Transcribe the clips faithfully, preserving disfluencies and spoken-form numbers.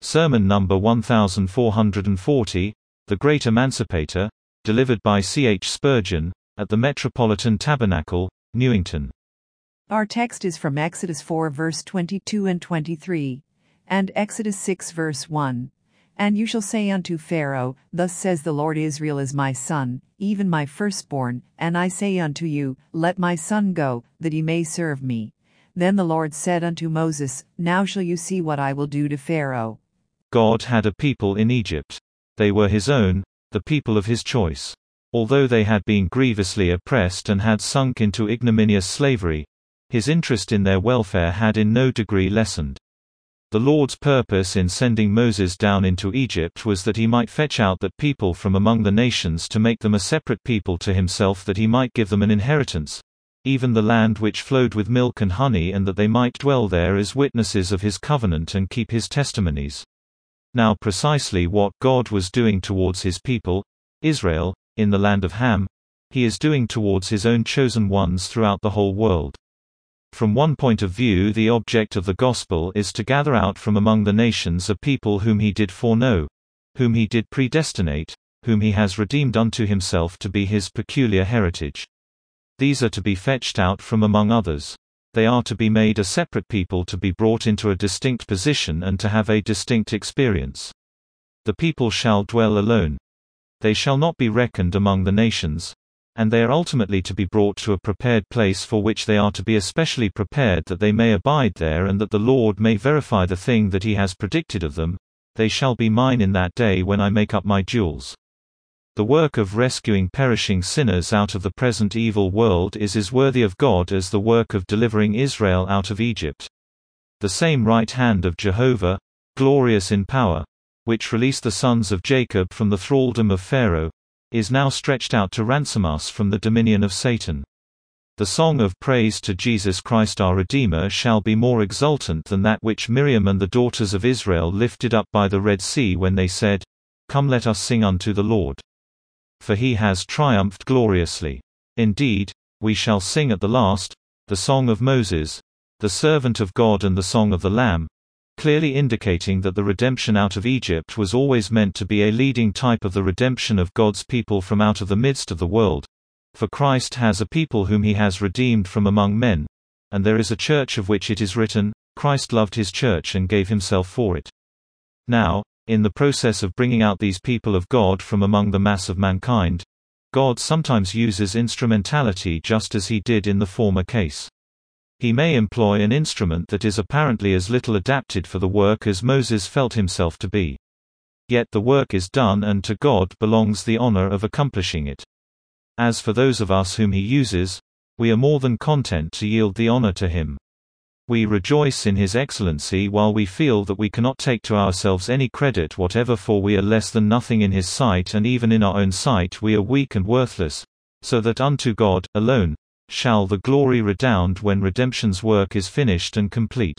Sermon number one thousand four hundred forty, The Great Emancipator, delivered by C H Spurgeon, at the Metropolitan Tabernacle, Newington. Our text is from Exodus four verse twenty-two and twenty-three, and Exodus six verse one. And you shall say unto Pharaoh, Thus says the Lord, Israel is my son, even my firstborn, and I say unto you, Let my son go, that he may serve me. Then the Lord said unto Moses, Now shall you see what I will do to Pharaoh. God had a people in Egypt. They were his own, the people of his choice. Although they had been grievously oppressed and had sunk into ignominious slavery, his interest in their welfare had in no degree lessened. The Lord's purpose in sending Moses down into Egypt was that he might fetch out that people from among the nations to make them a separate people to himself, that he might give them an inheritance, even the land which flowed with milk and honey, and that they might dwell there as witnesses of his covenant and keep his testimonies. Now precisely what God was doing towards his people, Israel, in the land of Ham, he is doing towards his own chosen ones throughout the whole world. From one point of view, the object of the gospel is to gather out from among the nations a people whom he did foreknow, whom he did predestinate, whom he has redeemed unto himself to be his peculiar heritage. These are to be fetched out from among others. They are to be made a separate people, to be brought into a distinct position and to have a distinct experience. The people shall dwell alone. They shall not be reckoned among the nations. And they are ultimately to be brought to a prepared place, for which they are to be especially prepared, that they may abide there and that the Lord may verify the thing that he has predicted of them. They shall be mine in that day when I make up my jewels. The work of rescuing perishing sinners out of the present evil world is as worthy of God as the work of delivering Israel out of Egypt. The same right hand of Jehovah, glorious in power, which released the sons of Jacob from the thraldom of Pharaoh, is now stretched out to ransom us from the dominion of Satan. The song of praise to Jesus Christ our Redeemer shall be more exultant than that which Miriam and the daughters of Israel lifted up by the Red Sea when they said, Come, let us sing unto the Lord. For he has triumphed gloriously. Indeed, we shall sing at the last, the song of Moses, the servant of God, and the song of the Lamb, clearly indicating that the redemption out of Egypt was always meant to be a leading type of the redemption of God's people from out of the midst of the world. For Christ has a people whom he has redeemed from among men, and there is a church of which it is written, Christ loved his church and gave himself for it. Now, in the process of bringing out these people of God from among the mass of mankind, God sometimes uses instrumentality, just as he did in the former case. He may employ an instrument that is apparently as little adapted for the work as Moses felt himself to be. Yet the work is done, and to God belongs the honor of accomplishing it. As for those of us whom he uses, we are more than content to yield the honor to him. We rejoice in his excellency while we feel that we cannot take to ourselves any credit whatever, for we are less than nothing in his sight, and even in our own sight we are weak and worthless, so that unto God, alone, shall the glory redound when redemption's work is finished and complete.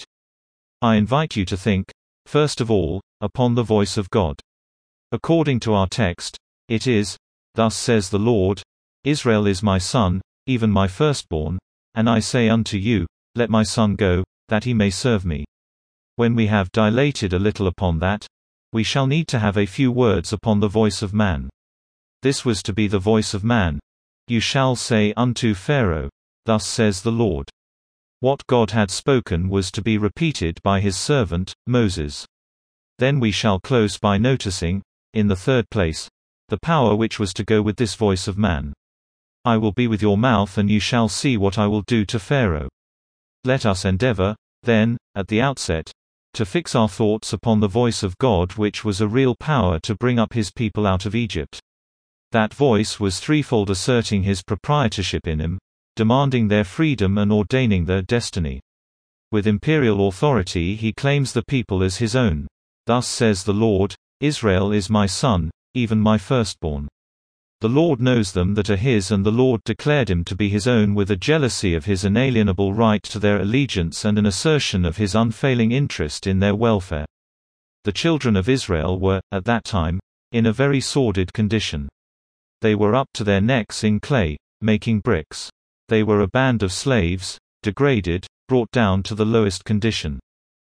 I invite you to think, first of all, upon the voice of God. According to our text, it is, Thus says the Lord, Israel is my son, even my firstborn, and I say unto you, Let my son go, that he may serve me. When we have dilated a little upon that, we shall need to have a few words upon the voice of man. This was to be the voice of man. You shall say unto Pharaoh, Thus says the Lord. What God had spoken was to be repeated by his servant, Moses. Then we shall close by noticing, in the third place, the power which was to go with this voice of man. I will be with your mouth, and you shall see what I will do to Pharaoh. Let us endeavor, then, at the outset, to fix our thoughts upon the voice of God, which was a real power to bring up his people out of Egypt. That voice was threefold, asserting his proprietorship in him, demanding their freedom and ordaining their destiny. With imperial authority he claims the people as his own. Thus says the Lord, Israel is my son, even my firstborn. The Lord knows them that are his, and the Lord declared him to be his own with a jealousy of his inalienable right to their allegiance and an assertion of his unfailing interest in their welfare. The children of Israel were, at that time, in a very sordid condition. They were up to their necks in clay, making bricks. They were a band of slaves, degraded, brought down to the lowest condition.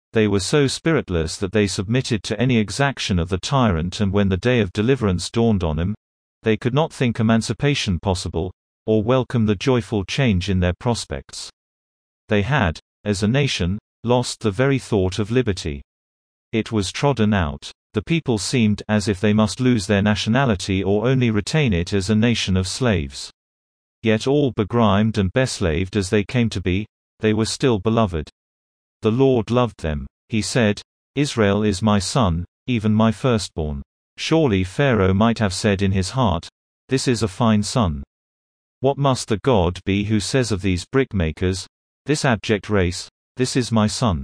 They were so spiritless that they submitted to any exaction of the tyrant, and when the day of deliverance dawned on them, they could not think emancipation possible, or welcome the joyful change in their prospects. They had, as a nation, lost the very thought of liberty. It was trodden out. The people seemed as if they must lose their nationality or only retain it as a nation of slaves. Yet all begrimed and beslaved as they came to be, they were still beloved. The Lord loved them. He said, "Israel is my son, even my firstborn." Surely Pharaoh might have said in his heart, "This is a fine son." What must the God be who says of these brickmakers, this abject race, "This is my son"?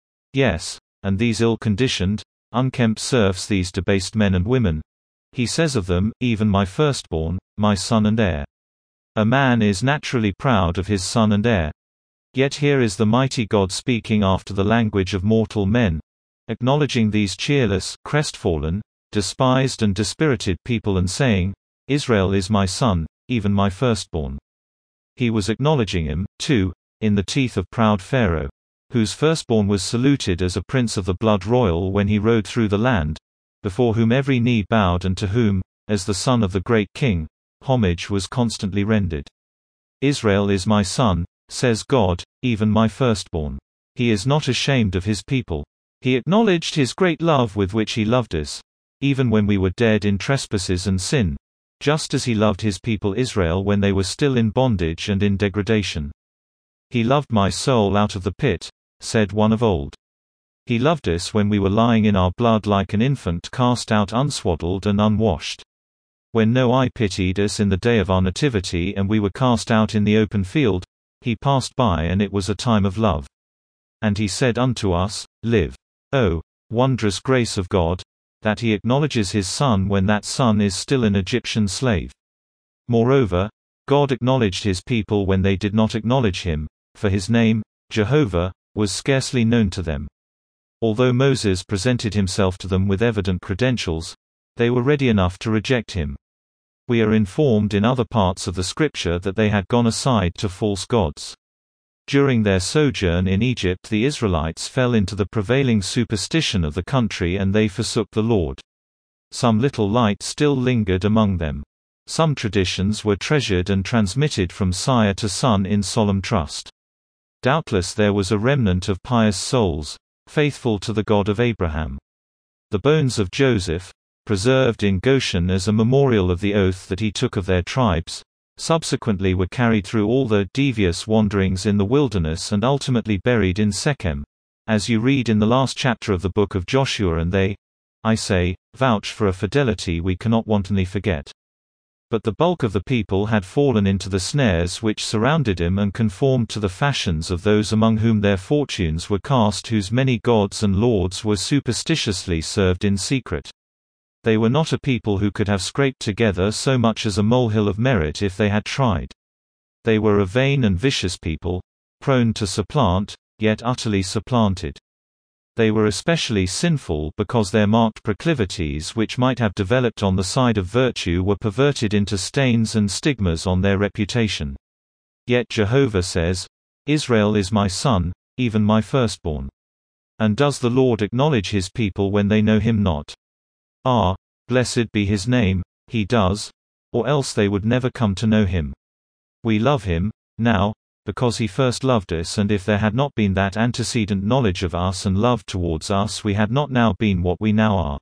Yes, and these ill-conditioned, unkempt serfs, these debased men and women, he says of them, "Even my firstborn, my son and heir." A man is naturally proud of his son and heir. Yet here is the mighty God speaking after the language of mortal men, acknowledging these cheerless, crestfallen, despised and dispirited people and saying, "Israel is my son, even my firstborn." He was acknowledging him, too, in the teeth of proud Pharaoh, whose firstborn was saluted as a prince of the blood royal when he rode through the land, before whom every knee bowed and to whom, as the son of the great king, homage was constantly rendered. "Israel is my son," says God, "even my firstborn." He is not ashamed of his people. He acknowledged his great love with which he loved us, even when we were dead in trespasses and sin, just as he loved his people Israel when they were still in bondage and in degradation. "He loved my soul out of the pit," said one of old. He loved us when we were lying in our blood like an infant cast out unswaddled and unwashed. When no eye pitied us in the day of our nativity and we were cast out in the open field, he passed by, and it was a time of love. And he said unto us, "Live." Oh, wondrous grace of God, that he acknowledges his son when that son is still an Egyptian slave. Moreover, God acknowledged his people when they did not acknowledge him, for his name, Jehovah, was scarcely known to them. Although Moses presented himself to them with evident credentials, they were ready enough to reject him. We are informed in other parts of the Scripture that they had gone aside to false gods. During their sojourn in Egypt, the Israelites fell into the prevailing superstition of the country and they forsook the Lord. Some little light still lingered among them. Some traditions were treasured and transmitted from sire to son in solemn trust. Doubtless there was a remnant of pious souls, faithful to the God of Abraham. The bones of Joseph, preserved in Goshen as a memorial of the oath that he took of their tribes, subsequently were carried through all their devious wanderings in the wilderness and ultimately buried in Shechem, as you read in the last chapter of the book of Joshua, and they, I say, vouch for a fidelity we cannot wantonly forget. But the bulk of the people had fallen into the snares which surrounded him and conformed to the fashions of those among whom their fortunes were cast, whose many gods and lords were superstitiously served in secret. They were not a people who could have scraped together so much as a molehill of merit if they had tried. They were a vain and vicious people, prone to supplant, yet utterly supplanted. They were especially sinful because their marked proclivities, which might have developed on the side of virtue, were perverted into stains and stigmas on their reputation. Yet Jehovah says, "Israel is my son, even my firstborn." And does the Lord acknowledge his people when they know him not? Ah, blessed be his name, he does, or else they would never come to know him. We love him, now, because he first loved us, and if there had not been that antecedent knowledge of us and love towards us, we had not now been what we now are.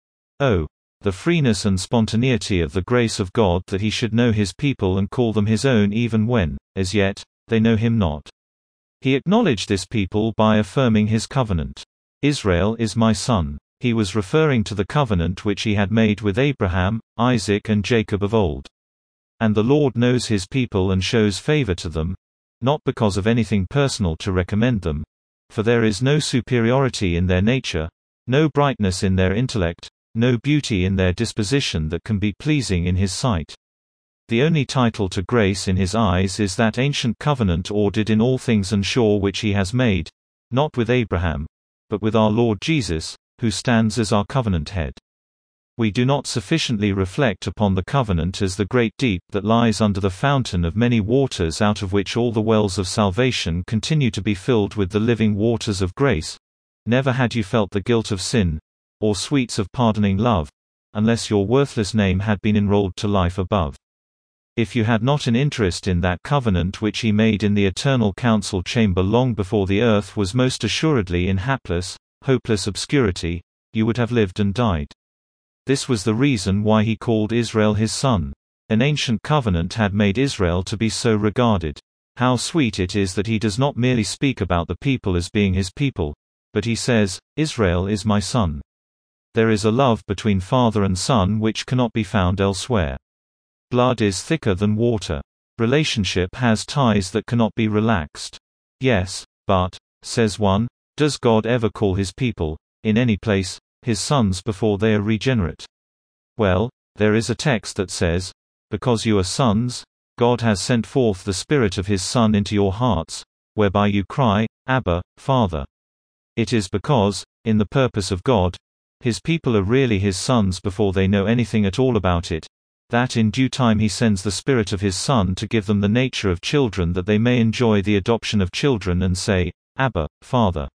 Oh, the freeness and spontaneity of the grace of God, that he should know his people and call them his own even when, as yet, they know him not. He acknowledged this people by affirming his covenant. "Israel is my son." He was referring to the covenant which he had made with Abraham, Isaac and Jacob of old. And the Lord knows his people and shows favor to them, not because of anything personal to recommend them, for there is no superiority in their nature, no brightness in their intellect, no beauty in their disposition that can be pleasing in his sight. The only title to grace in his eyes is that ancient covenant ordered in all things and sure, which he has made, not with Abraham, but with our Lord Jesus, who stands as our covenant head. We do not sufficiently reflect upon the covenant as the great deep that lies under the fountain of many waters, out of which all the wells of salvation continue to be filled with the living waters of grace, Never had you felt the guilt of sin, or sweets of pardoning love, unless your worthless name had been enrolled to life above. If you had not an interest in that covenant which he made in the eternal council chamber long before the earth was most assuredly in hapless, hopeless obscurity, you would have lived and died. This was the reason why he called Israel his son. An ancient covenant had made Israel to be so regarded. How sweet it is that he does not merely speak about the people as being his people, but he says, Israel is my son. There is a love between father and son which cannot be found elsewhere. Blood is thicker than water. Relationship has ties that cannot be relaxed. Yes, but, says one, does God ever call his people, in any place, his sons before they are regenerate? Well, there is a text that says, because you are sons, God has sent forth the Spirit of his Son into your hearts, whereby you cry, Abba, Father. It is because, in the purpose of God, his people are really his sons before they know anything at all about it, that in due time he sends the Spirit of his Son to give them the nature of children that they may enjoy the adoption of children and say, Abba, Father.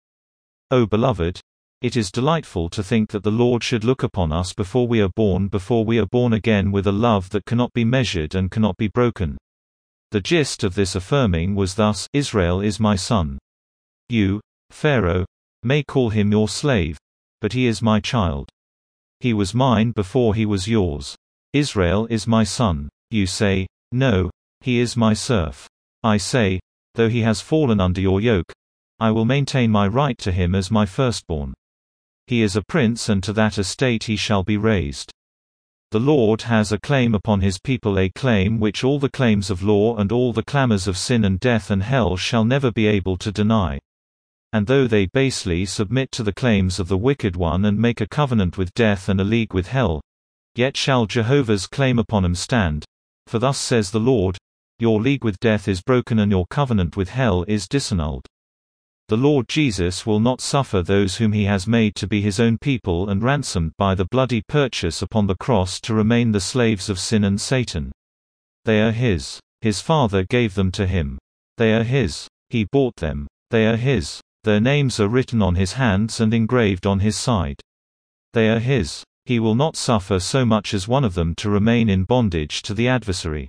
O beloved, it is delightful to think that the Lord should look upon us before we are born before we are born again with a love that cannot be measured and cannot be broken. The gist of this affirming was thus, Israel is my son. You, Pharaoh, may call him your slave, but he is my child. He was mine before he was yours. Israel is my son. You say, no, he is my serf. I say, though he has fallen under your yoke, I will maintain my right to him as my firstborn. He is a prince and to that estate he shall be raised. The Lord has a claim upon his people, a claim which all the claims of law and all the clamors of sin and death and hell shall never be able to deny. And though they basely submit to the claims of the wicked one and make a covenant with death and a league with hell, yet shall Jehovah's claim upon him stand. For thus says the Lord, your league with death is broken and your covenant with hell is disannulled. The Lord Jesus will not suffer those whom he has made to be his own people and ransomed by the bloody purchase upon the cross to remain the slaves of sin and Satan. They are his. His Father gave them to him. They are his. He bought them. They are his. Their names are written on his hands and engraved on his side. They are his. He will not suffer so much as one of them to remain in bondage to the adversary.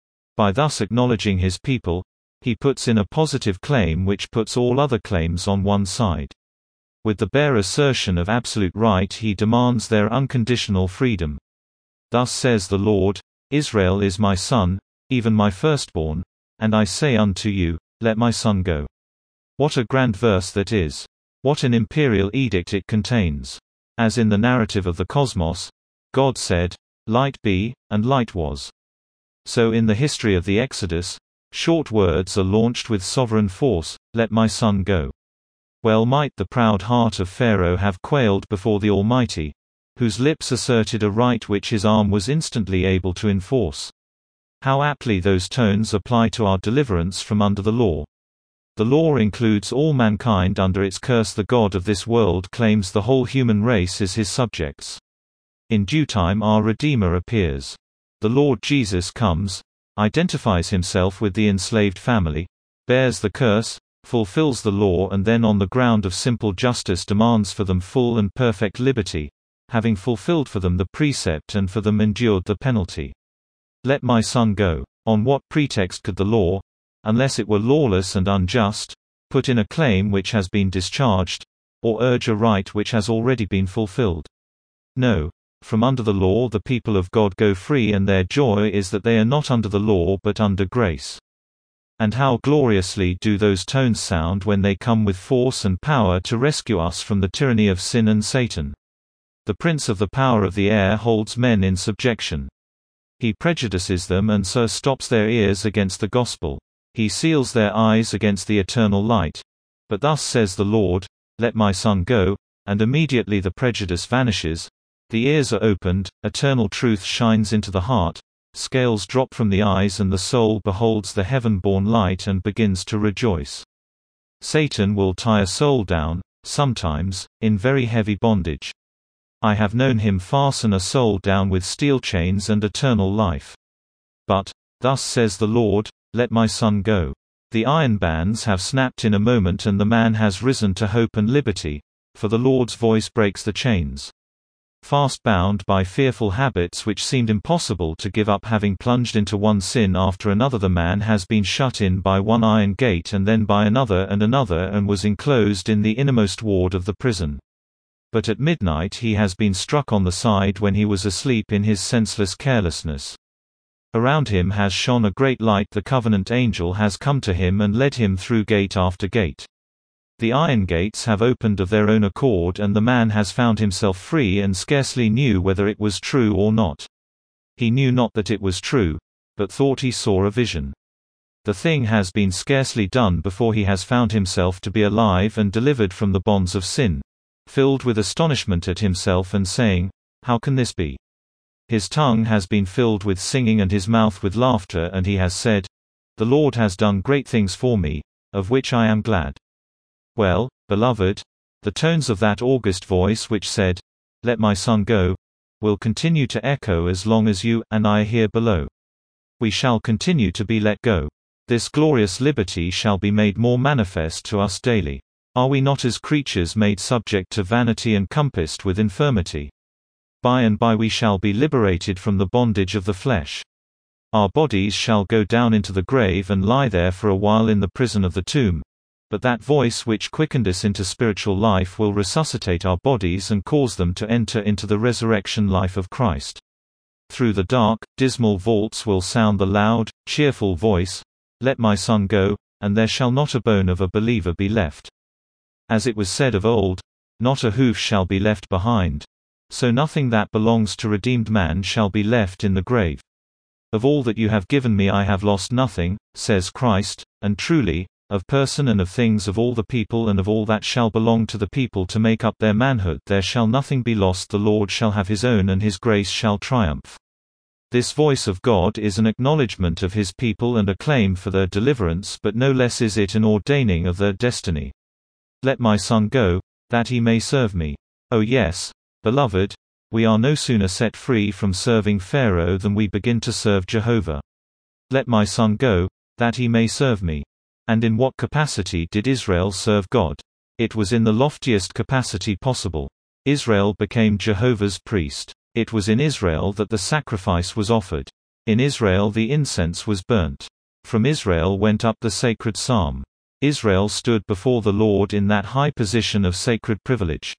By thus acknowledging his people, he puts in a positive claim which puts all other claims on one side. With the bare assertion of absolute right he demands their unconditional freedom. Thus says the Lord, Israel is my son, even my firstborn, and I say unto you, let my son go. What a grand verse that is! What an imperial edict it contains! As in the narrative of the cosmos, God said, light be, and light was. So in the history of the Exodus, short words are launched with sovereign force, let my son go. Well might the proud heart of Pharaoh have quailed before the Almighty, whose lips asserted a right which his arm was instantly able to enforce. How aptly those tones apply to our deliverance from under the law. The law includes all mankind under its curse. The God of this world claims the whole human race as his subjects. In due time our Redeemer appears. The Lord Jesus comes, identifies himself with the enslaved family, bears the curse, fulfills the law and then on the ground of simple justice demands for them full and perfect liberty, having fulfilled for them the precept and for them endured the penalty. Let my son go. On what pretext could the law, unless it were lawless and unjust, put in a claim which has been discharged, or urge a right which has already been fulfilled? No. From under the law the people of God go free, and their joy is that they are not under the law but under grace. And how gloriously do those tones sound when they come with force and power to rescue us from the tyranny of sin and Satan. The prince of the power of the air holds men in subjection. He prejudices them and so stops their ears against the gospel. He seals their eyes against the eternal light. But thus says the Lord, let my son go, and immediately the prejudice vanishes. The ears are opened, eternal truth shines into the heart, scales drop from the eyes and the soul beholds the heaven-born light and begins to rejoice. Satan will tie a soul down, sometimes, in very heavy bondage. I have known him fasten a soul down with steel chains and eternal life. But, thus says the Lord, let my son go. The iron bands have snapped in a moment and the man has risen to hope and liberty, for the Lord's voice breaks the chains. Fast bound by fearful habits which seemed impossible to give up, having plunged into one sin after another, the man has been shut in by one iron gate and then by another and another, and was enclosed in the innermost ward of the prison. But at midnight he has been struck on the side when he was asleep in his senseless carelessness. Around him has shone a great light, the covenant angel has come to him and led him through gate after gate. The iron gates have opened of their own accord, and the man has found himself free and scarcely knew whether it was true or not. He knew not that it was true, but thought he saw a vision. The thing has been scarcely done before he has found himself to be alive and delivered from the bonds of sin, filled with astonishment at himself and saying, "How can this be?" His tongue has been filled with singing and his mouth with laughter, and he has said, "The Lord has done great things for me, of which I am glad." Well, beloved, the tones of that august voice which said, "Let my son go," will continue to echo as long as you and I are here below. We shall continue to be let go. This glorious liberty shall be made more manifest to us daily. Are we not as creatures made subject to vanity and compassed with infirmity? By and by we shall be liberated from the bondage of the flesh. Our bodies shall go down into the grave and lie there for a while in the prison of the tomb. But that voice which quickened us into spiritual life will resuscitate our bodies and cause them to enter into the resurrection life of Christ. Through the dark, dismal vaults will sound the loud, cheerful voice, "Let my son go, and there shall not a bone of a believer be left." As it was said of old, "Not a hoof shall be left behind." So nothing that belongs to redeemed man shall be left in the grave. "Of all that you have given me I have lost nothing," says Christ, and truly, of person and of things, of all the people and of all that shall belong to the people to make up their manhood, there shall nothing be lost. The Lord shall have his own, and his grace shall triumph. This voice of God is an acknowledgment of his people and a claim for their deliverance, but no less is it an ordaining of their destiny. "Let my son go, that he may serve me." Oh yes, beloved, we are no sooner set free from serving Pharaoh than we begin to serve Jehovah. Let my son go, that he may serve me. And in what capacity did Israel serve God? It was in the loftiest capacity possible. Israel became Jehovah's priest. It was in Israel that the sacrifice was offered. In Israel the incense was burnt. From Israel went up the sacred psalm. Israel stood before the Lord in that high position of sacred privilege.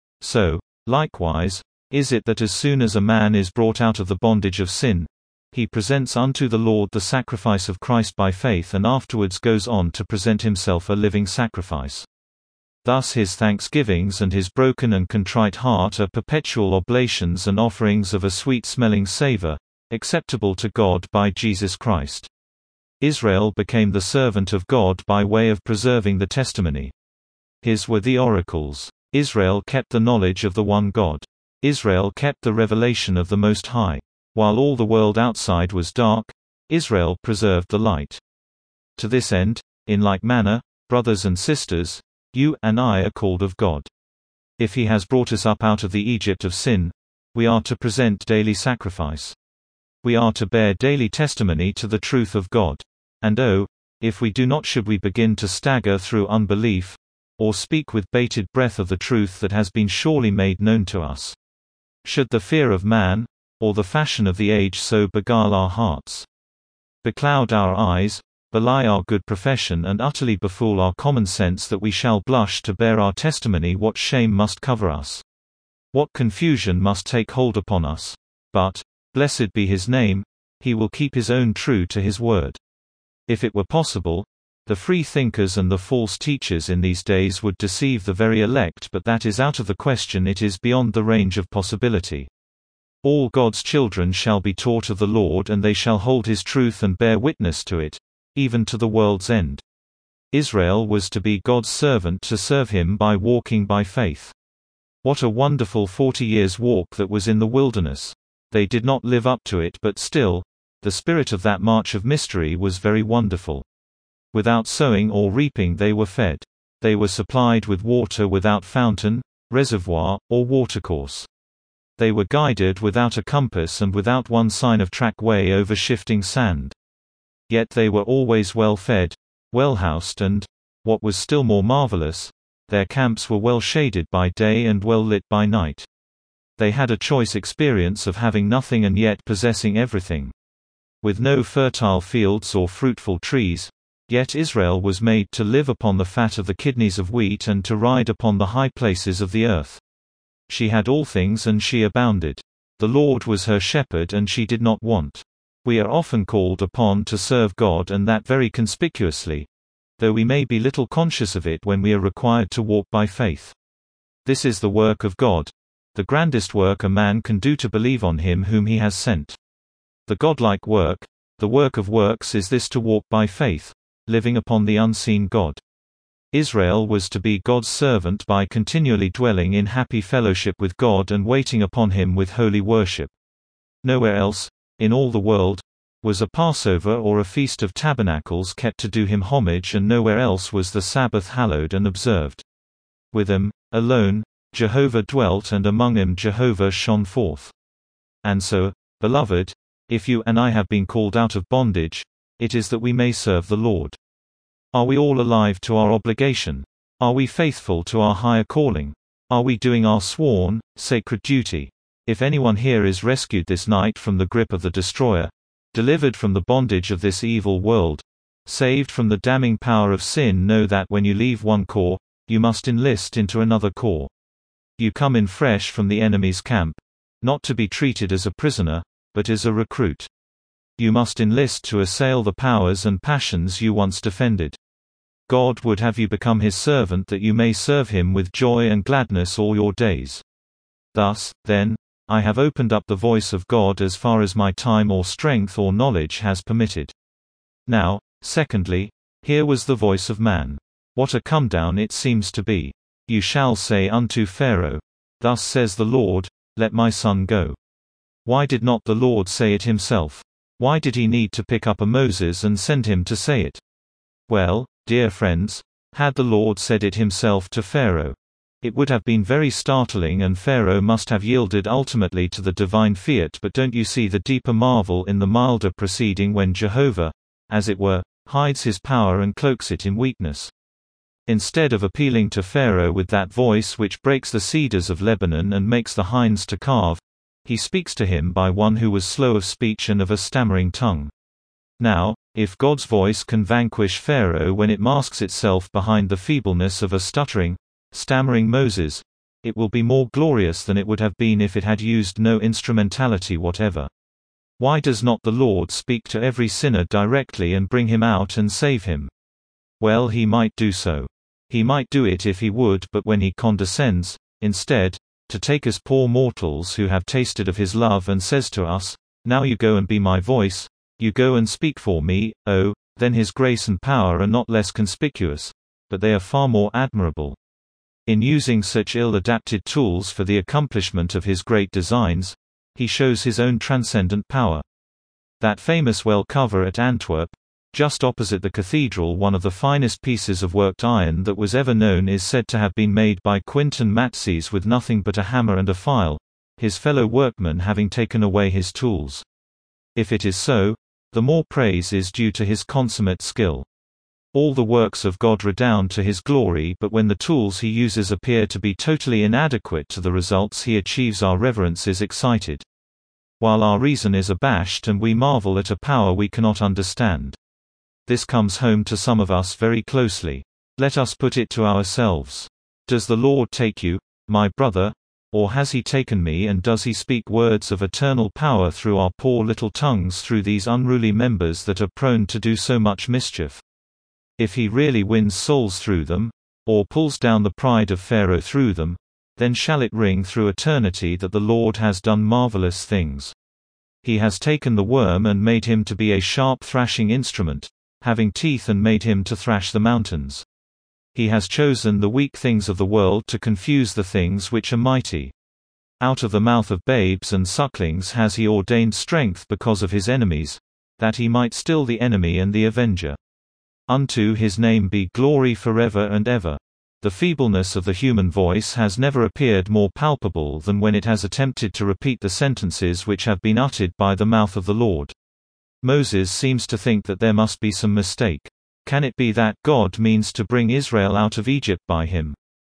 So, likewise, is it that as soon as a man is brought out of the bondage of sin, he presents unto the Lord the sacrifice of Christ by faith, and afterwards goes on to present himself a living sacrifice. Thus his thanksgivings and his broken and contrite heart are perpetual oblations and offerings of a sweet-smelling savor, acceptable to God by Jesus Christ. Israel became the servant of God by way of preserving the testimony. His were the oracles. Israel kept the knowledge of the one God. Israel kept the revelation of the Most High. While all the world outside was dark, Israel preserved the light. To this end, in like manner, brothers and sisters, you and I are called of God. If he has brought us up out of the Egypt of sin, we are to present daily sacrifice. We are to bear daily testimony to the truth of God. And oh, if we do not, should we begin to stagger through unbelief, or speak with bated breath of the truth that has been surely made known to us? Should the fear of man, or the fashion of the age so beguile our hearts, becloud our eyes, belie our good profession, and utterly befool our common sense, that we shall blush to bear our testimony, what shame must cover us? What confusion must take hold upon us? But, blessed be his name, he will keep his own true to his word. If it were possible, the free thinkers and the false teachers in these days would deceive the very elect, but that is out of the question. It is beyond the range of possibility. All God's children shall be taught of the Lord, and they shall hold his truth and bear witness to it, even to the world's end. Israel was to be God's servant, to serve him by walking by faith. What a wonderful forty years' walk that was in the wilderness! They did not live up to it, but still, the spirit of that march of mystery was very wonderful. Without sowing or reaping they were fed. They were supplied with water without fountain, reservoir, or watercourse. They were guided without a compass and without one sign of track way over shifting sand. Yet they were always well fed, well housed, and, what was still more marvelous, Their camps were well shaded by day and well lit by night. They had a choice experience of having nothing and yet possessing everything. With no fertile fields or fruitful trees, yet Israel was made to live upon the fat of the kidneys of wheat and to ride upon the high places of the earth. She had all things and she abounded. The Lord was her shepherd and she did not want. We are often called upon to serve God, and that very conspicuously, though we may be little conscious of it when we are required to walk by faith. This is the work of God, the grandest work a man can do, to believe on him whom he has sent. The godlike work, the work of works, is this: to walk by faith, living upon the unseen God. Israel was to be God's servant by continually dwelling in happy fellowship with God and waiting upon Him with holy worship. Nowhere else, in all the world, was a Passover or a Feast of Tabernacles kept to do Him homage, and nowhere else was the Sabbath hallowed and observed. With Him alone Jehovah dwelt, and among Him Jehovah shone forth. And so, beloved, if you and I have been called out of bondage, it is that we may serve the Lord. Are we all alive to our obligation? Are we faithful to our higher calling? Are we doing our sworn, sacred duty? If anyone here is rescued this night from the grip of the destroyer, delivered from the bondage of this evil world, saved from the damning power of sin, know that when you leave one corps, you must enlist into another corps. You come in fresh from the enemy's camp, not to be treated as a prisoner, but as a recruit. You must enlist to assail the powers and passions you once defended. God would have you become His servant, that you may serve Him with joy and gladness all your days. Thus, then, I have opened up the voice of God as far as my time or strength or knowledge has permitted. Now, secondly, here was the voice of man. What a come down it seems to be. You shall say unto Pharaoh, Thus says the Lord, Let my son go. Why did not the Lord say it Himself? Why did He need to pick up a Moses and send him to say it? Well, dear friends, had the Lord said it Himself to Pharaoh, it would have been very startling, and Pharaoh must have yielded ultimately to the divine fiat. But don't you see the deeper marvel in the milder proceeding, when Jehovah, as it were, hides His power and cloaks it in weakness? Instead of appealing to Pharaoh with that voice which breaks the cedars of Lebanon and makes the hinds to calve, He speaks to him by one who was slow of speech and of a stammering tongue. Now, if God's voice can vanquish Pharaoh when it masks itself behind the feebleness of a stuttering, stammering Moses, it will be more glorious than it would have been if it had used no instrumentality whatever. Why does not the Lord speak to every sinner directly and bring him out and save him? Well, He might do so. He might do it if He would, but when He condescends, instead, to take us poor mortals who have tasted of His love, and says to us, Now you go and be my voice, you go and speak for me, oh, then His grace and power are not less conspicuous, but they are far more admirable. In using such ill-adapted tools for the accomplishment of His great designs, He shows His own transcendent power. That famous well cover at Antwerp, just opposite the cathedral, one of the finest pieces of worked iron that was ever known, is said to have been made by Quinton Matsys with nothing but a hammer and a file, his fellow workmen having taken away his tools. If it is so, the more praise is due to his consummate skill. All the works of God redound to His glory, but when the tools He uses appear to be totally inadequate to the results He achieves, our reverence is excited, while our reason is abashed, and we marvel at a power we cannot understand. This comes home to some of us very closely. Let us put it to ourselves. Does the Lord take you, my brother? Or has He taken me, and does He speak words of eternal power through our poor little tongues, through these unruly members that are prone to do so much mischief? If He really wins souls through them, or pulls down the pride of Pharaoh through them, then shall it ring through eternity that the Lord has done marvelous things. He has taken the worm and made him to be a sharp thrashing instrument, having teeth, and made him to thrash the mountains. He has chosen the weak things of the world to confuse the things which are mighty. Out of the mouth of babes and sucklings has He ordained strength because of His enemies, that He might still the enemy and the avenger. Unto His name be glory forever and ever. The feebleness of the human voice has never appeared more palpable than when it has attempted to repeat the sentences which have been uttered by the mouth of the Lord. Moses seems to think that there must be some mistake. Can it be that God means to bring Israel out of Egypt by him?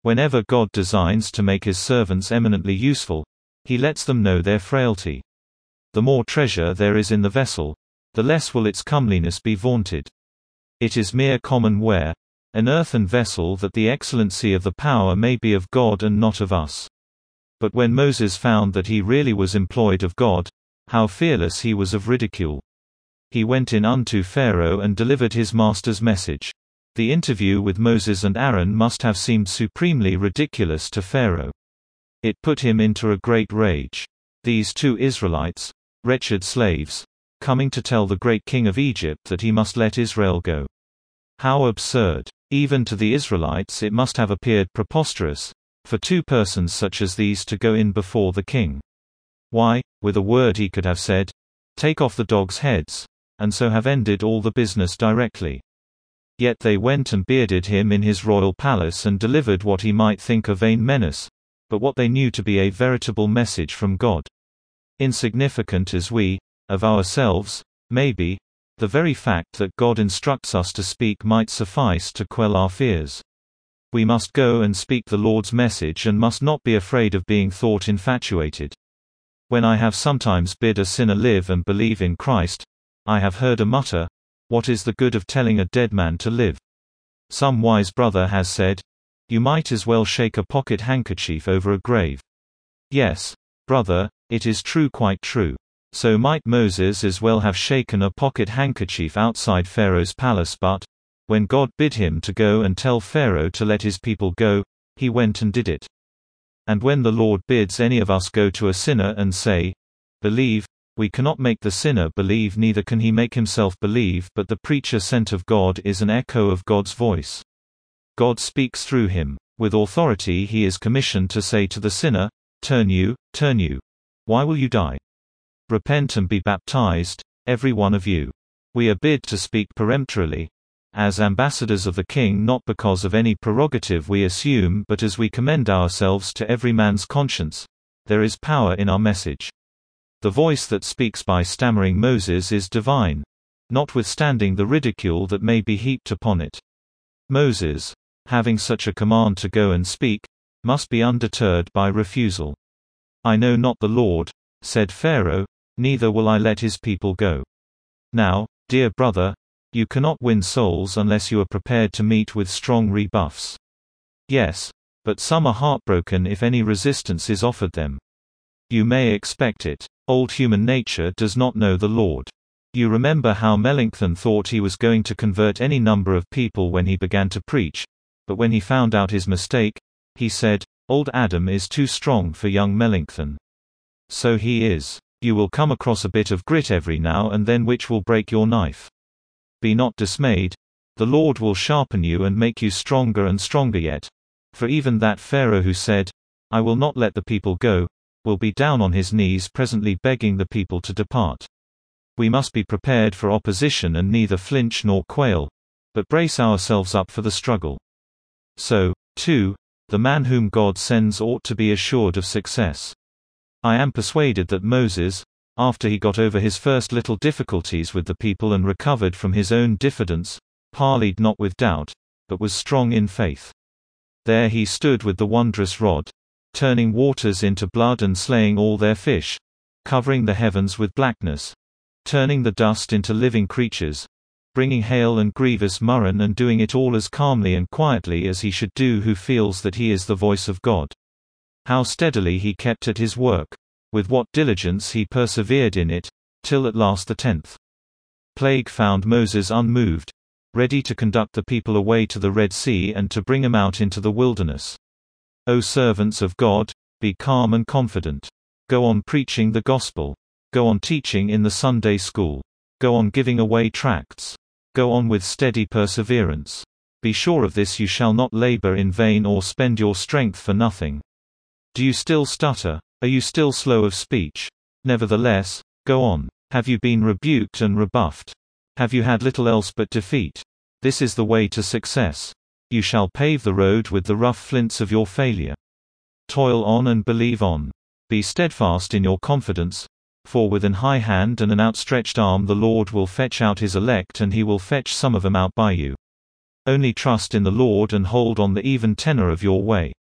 Whenever God designs to make his servants eminently useful, he lets them know their frailty. The more treasure there is in the vessel, the less will its comeliness be vaunted. It is mere common ware, an earthen vessel, that the excellency of the power may be of God and not of us. But when Moses found that he really was employed of God, how fearless he was of ridicule. He went in unto Pharaoh and delivered his master's message. The interview with Moses and Aaron must have seemed supremely ridiculous to Pharaoh. It put him into a great rage. These two Israelites, wretched slaves, coming to tell the great king of Egypt that he must let Israel go. How absurd! Even to the Israelites it must have appeared preposterous, for two persons such as these to go in before the king. Why, with a word he could have said, "Take off the dogs' heads," and so have ended all the business directly. Yet they went and bearded him in his royal palace and delivered what he might think a vain menace, but what they knew to be a veritable message from God. Insignificant as we, of ourselves, may be, the very fact that God instructs us to speak might suffice to quell our fears. We must go and speak the Lord's message and must not be afraid of being thought infatuated. When I have sometimes bid a sinner live and believe in Christ, I have heard a mutter, "What is the good of telling a dead man to live?" Some wise brother has said, "You might as well shake a pocket handkerchief over a grave." Yes, brother, it is true, quite true. So might Moses as well have shaken a pocket handkerchief outside Pharaoh's palace, but, when God bid him to go and tell Pharaoh to let his people go, he went and did it. And when the Lord bids any of us go to a sinner and say, "Believe," we cannot make the sinner believe, neither can he make himself believe, but the preacher sent of God is an echo of God's voice. God speaks through him. With authority he is commissioned to say to the sinner, "Turn you, turn you. Why will you die? Repent and be baptized, every one of you." We are bid to speak peremptorily, as ambassadors of the King, not because of any prerogative we assume, but as we commend ourselves to every man's conscience. There is power in our message. The voice that speaks by stammering Moses is divine, notwithstanding the ridicule that may be heaped upon it. Moses, having such a command to go and speak, must be undeterred by refusal. "I know not the Lord," said Pharaoh, "neither will I let his people go." Now, dear brother, you cannot win souls unless you are prepared to meet with strong rebuffs. Yes, but some are heartbroken if any resistance is offered them. You may expect it. Old human nature does not know the Lord. You remember how Melanchthon thought he was going to convert any number of people when he began to preach, but when he found out his mistake, he said, "Old Adam is too strong for young Melanchthon." So he is. You will come across a bit of grit every now and then which will break your knife. Be not dismayed. The Lord will sharpen you and make you stronger and stronger yet. For even that Pharaoh who said, "I will not let the people go," will be down on his knees presently begging the people to depart. We must be prepared for opposition and neither flinch nor quail, but brace ourselves up for the struggle. So, too, the man whom God sends ought to be assured of success. I am persuaded that Moses, after he got over his first little difficulties with the people and recovered from his own diffidence, parleyed not with doubt, but was strong in faith. There he stood with the wondrous rod, turning waters into blood and slaying all their fish, covering the heavens with blackness, turning the dust into living creatures, bringing hail and grievous murrain, and doing it all as calmly and quietly as he should do who feels that he is the voice of God. How steadily he kept at his work, with what diligence he persevered in it, till at last the tenth plague found Moses unmoved, ready to conduct the people away to the Red Sea and to bring them out into the wilderness. O servants of God, be calm and confident. Go on preaching the gospel. Go on teaching in the Sunday school. Go on giving away tracts. Go on with steady perseverance. Be sure of this, you shall not labor in vain or spend your strength for nothing. Do you still stutter? Are you still slow of speech? Nevertheless, go on. Have you been rebuked and rebuffed? Have you had little else but defeat? This is the way to success. You shall pave the road with the rough flints of your failure. Toil on and believe on. Be steadfast in your confidence, for with an high hand and an outstretched arm the Lord will fetch out his elect, and he will fetch some of them out by you. Only trust in the Lord and hold on the even tenor of your way.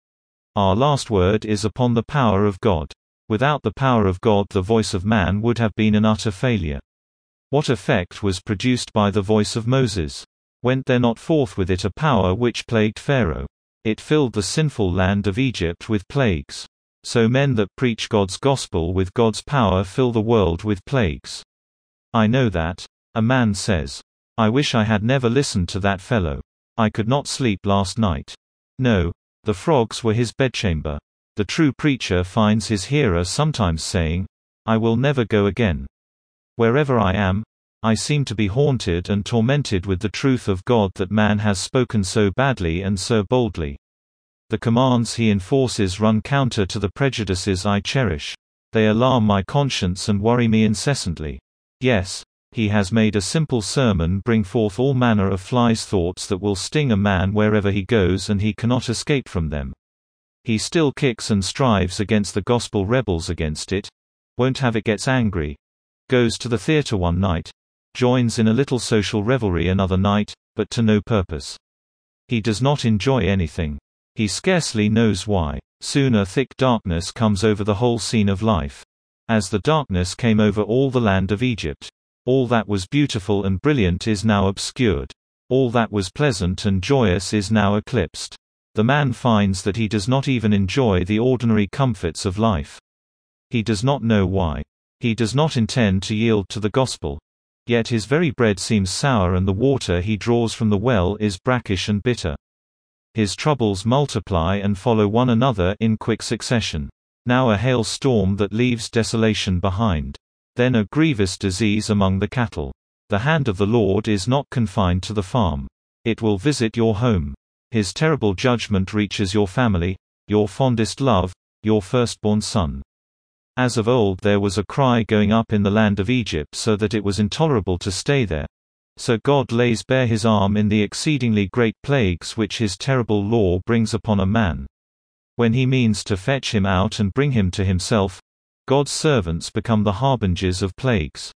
Our last word is upon the power of God. Without the power of God, the voice of man would have been an utter failure. What effect was produced by the voice of Moses? Went there not forth with it a power which plagued Pharaoh? It filled the sinful land of Egypt with plagues. So men that preach God's gospel with God's power fill the world with plagues. I know that. A man says, I wish I had never listened to that fellow. I could not sleep last night. No. The frogs were his bedchamber. The true preacher finds his hearer sometimes saying, I will never go again. Wherever I am, I seem to be haunted and tormented with the truth of God that man has spoken so badly and so boldly. The commands he enforces run counter to the prejudices I cherish. They alarm my conscience and worry me incessantly. Yes, he has made a simple sermon bring forth all manner of flies thoughts that will sting a man wherever he goes, and he cannot escape from them. He still kicks and strives against the gospel, rebels against it, won't have it, gets angry, goes to the theater one night, joins in a little social revelry another night, but to no purpose. He does not enjoy anything. He scarcely knows why. Soon a thick darkness comes over the whole scene of life. As the darkness came over all the land of Egypt. All that was beautiful and brilliant is now obscured. All that was pleasant and joyous is now eclipsed. The man finds that he does not even enjoy the ordinary comforts of life. He does not know why. He does not intend to yield to the gospel. Yet his very bread seems sour, and the water he draws from the well is brackish and bitter. His troubles multiply and follow one another in quick succession. Now a hail storm that leaves desolation behind. Then a grievous disease among the cattle. The hand of the Lord is not confined to the farm. It will visit your home. His terrible judgment reaches your family, your fondest love, your firstborn son. As of old there was a cry going up in the land of Egypt so that it was intolerable to stay there. So God lays bare his arm in the exceedingly great plagues which his terrible law brings upon a man. When he means to fetch him out and bring him to himself, God's servants become the harbingers of plagues.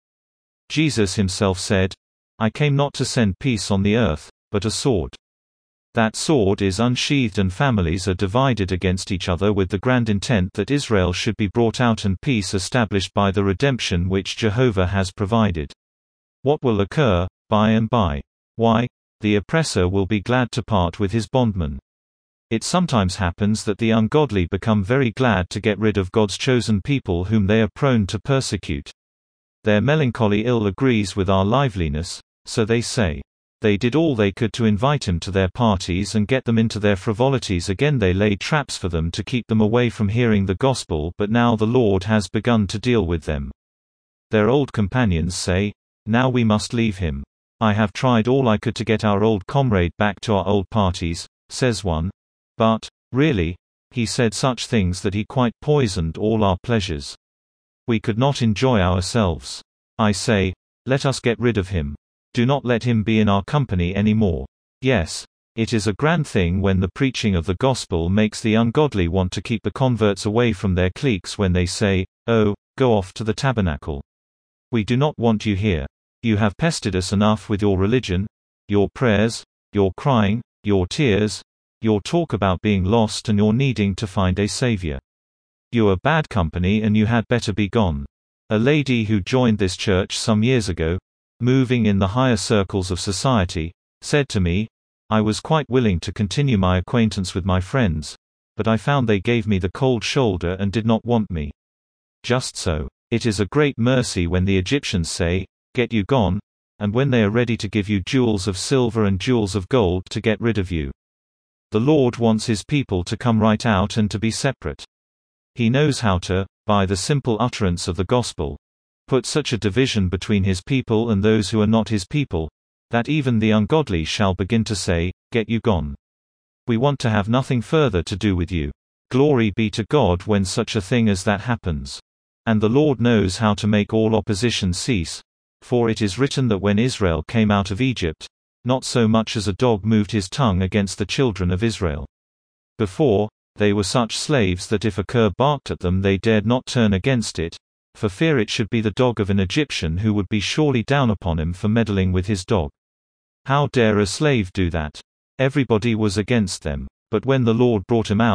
Jesus himself said, I came not to send peace on the earth, but a sword. That sword is unsheathed and families are divided against each other with the grand intent that Israel should be brought out and peace established by the redemption which Jehovah has provided. What will occur, by and by? Why, the oppressor will be glad to part with his bondman. It sometimes happens that the ungodly become very glad to get rid of God's chosen people whom they are prone to persecute. Their melancholy ill agrees with our liveliness, so they say. They did all they could to invite him to their parties and get them into their frivolities again. They laid traps for them to keep them away from hearing the gospel, but now the Lord has begun to deal with them. Their old companions say, now we must leave him. I have tried all I could to get our old comrade back to our old parties, says one. But, really, he said such things that he quite poisoned all our pleasures. We could not enjoy ourselves. I say, let us get rid of him. Do not let him be in our company any more. Yes, it is a grand thing when the preaching of the gospel makes the ungodly want to keep the converts away from their cliques when they say, oh, go off to the tabernacle. We do not want you here. You have pestered us enough with your religion, your prayers, your crying, your tears, your talk about being lost and your needing to find a savior. You are bad company and you had better be gone. A lady who joined this church some years ago, moving in the higher circles of society, said to me, I was quite willing to continue my acquaintance with my friends, but I found they gave me the cold shoulder and did not want me. Just so. It is a great mercy when the Egyptians say, get you gone, and when they are ready to give you jewels of silver and jewels of gold to get rid of you. The Lord wants his people to come right out and to be separate. He knows how to, by the simple utterance of the gospel, put such a division between his people and those who are not his people, that even the ungodly shall begin to say, get you gone. We want to have nothing further to do with you. Glory be to God when such a thing as that happens. And the Lord knows how to make all opposition cease, for it is written that when Israel came out of Egypt, not so much as a dog moved his tongue against the children of Israel. Before, they were such slaves that if a cur barked at them they dared not turn against it, for fear it should be the dog of an Egyptian who would be surely down upon him for meddling with his dog. How dare a slave do that? Everybody was against them. But when the Lord brought him out,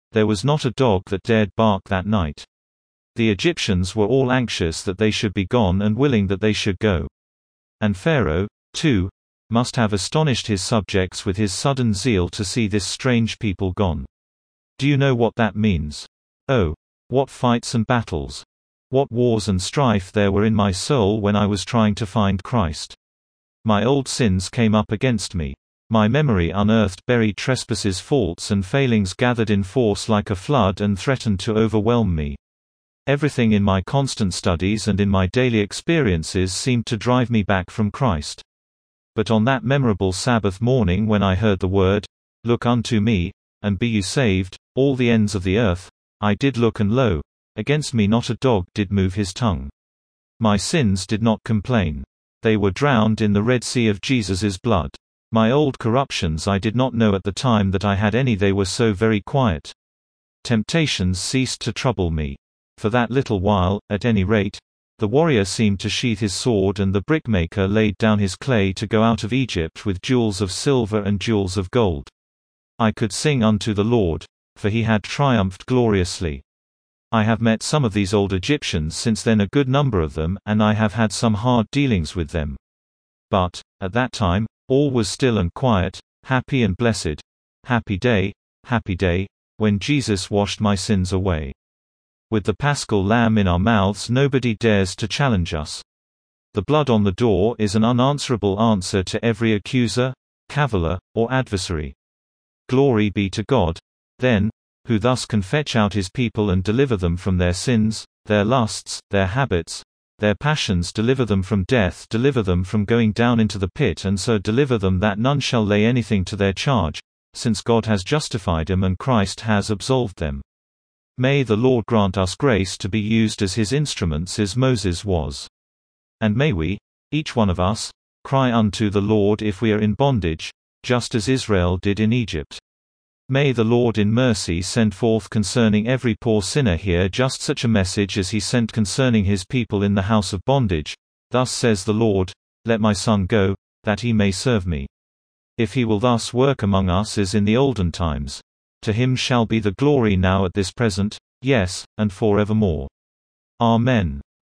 There was not a dog that dared bark that night. The Egyptians were all anxious that they should be gone and willing that they should go. And Pharaoh, too, must have astonished his subjects with his sudden zeal to see this strange people gone. Do you know what that means? Oh, what fights and battles! What wars and strife there were in my soul when I was trying to find Christ. My old sins came up against me. My memory unearthed buried trespasses, faults and failings gathered in force like a flood and threatened to overwhelm me. Everything in my constant studies and in my daily experiences seemed to drive me back from Christ. But on that memorable Sabbath morning when I heard the word, "Look unto me, and be you saved, all the ends of the earth," I did look, and lo, against me not a dog did move his tongue. My sins did not complain. They were drowned in the Red Sea of Jesus' blood. My old corruptions I did not know at the time that I had any, they were so very quiet. Temptations ceased to trouble me. For that little while, at any rate, the warrior seemed to sheathe his sword and the brickmaker laid down his clay to go out of Egypt with jewels of silver and jewels of gold. I could sing unto the Lord, for he had triumphed gloriously. I have met some of these old Egyptians since then, a good number of them, and I have had some hard dealings with them. But, at that time, all was still and quiet, happy and blessed. Happy day, happy day, when Jesus washed my sins away. With the Paschal Lamb in our mouths, nobody dares to challenge us. The blood on the door is an unanswerable answer to every accuser, caviller, or adversary. Glory be to God, then, who thus can fetch out his people and deliver them from their sins, their lusts, their habits, their passions, deliver them from death, deliver them from going down into the pit, and so deliver them that none shall lay anything to their charge, since God has justified them and Christ has absolved them. May the Lord grant us grace to be used as his instruments as Moses was. And may we, each one of us, cry unto the Lord if we are in bondage, just as Israel did in Egypt. May the Lord in mercy send forth concerning every poor sinner here just such a message as he sent concerning his people in the house of bondage. Thus says the Lord, let my son go, that he may serve me. If he will thus work among us as in the olden times, to him shall be the glory now at this present, yes, and forevermore. Amen.